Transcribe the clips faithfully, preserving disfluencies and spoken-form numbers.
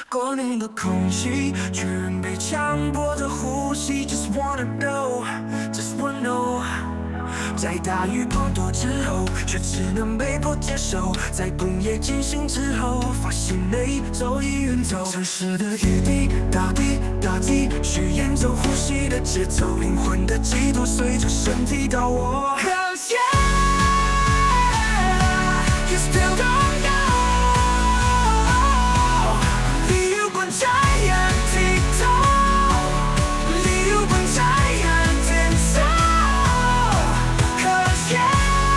过浓的空气，却仍被强迫着呼吸。Just wanna know, just wanna know。在大雨滂沱之后，却只能被迫接受。在崩夜惊醒之后，发现泪早已远走。城市的雨滴大滴大滴，去演奏呼吸的节奏，灵魂的悸动随着身体倒卧。Cause yeah, you still don't know。理由滚在眼底头，理由滚在眼底头。Cause yeah,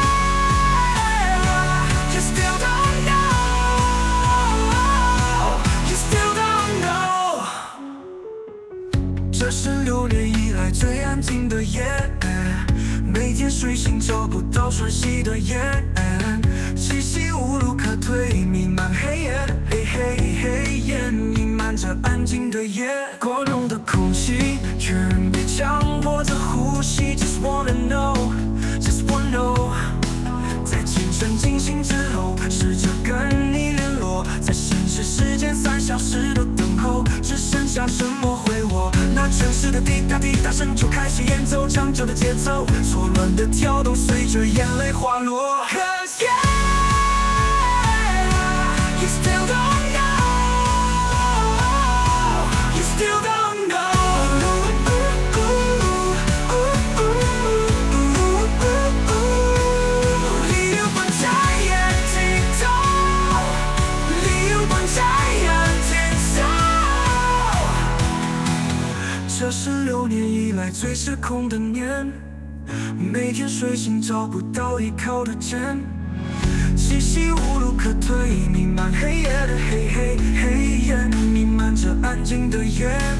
you still don't know, you still don't know。这是六年以来最安静的夜，每天睡醒找不到喘息的烟，气息无路可退，弥漫黑夜，黑黑黑夜弥漫着安静的夜，过浓的空气却仍被强迫着呼吸。Just wanna know, just wanna know。在清晨惊醒之后，试着跟你联络，在现实时间三小时的等候，只剩下沉默回我。那城市的滴答滴答声就开始演奏长久的节奏，错乱的跳动随着眼泪滑落。Cause yeah, you still don't know, you still don't know。理由滚在眼底头，理由滚在眼底头。这是六年以来最失控的年，每天睡醒找不到依靠的肩，气息无路可退，弥漫黑夜的黑黑黑夜弥漫着安静的夜。